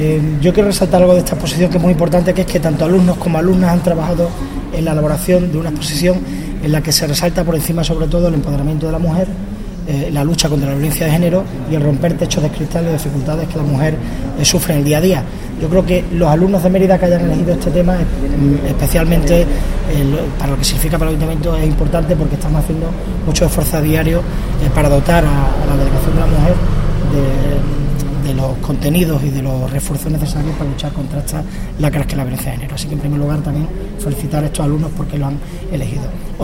Yo quiero resaltar algo de esta exposición que es muy importante, que es que tanto alumnos como alumnas han trabajado en la elaboración de una exposición en la que se resalta por encima sobre todo el empoderamiento de la mujer, la lucha contra la violencia de género y el romper techos de cristal y dificultades que la mujer sufre en el día a día. Yo creo que los alumnos de Mérida que hayan elegido este tema, especialmente para lo que significa para el Ayuntamiento, es importante porque estamos haciendo mucho esfuerzo a diario para dotar a la Delegación de la Mujer de los contenidos y de los refuerzos necesarios para luchar contra esta lacra que es la violencia de género. Así que en primer lugar también felicitar a estos alumnos porque lo han elegido.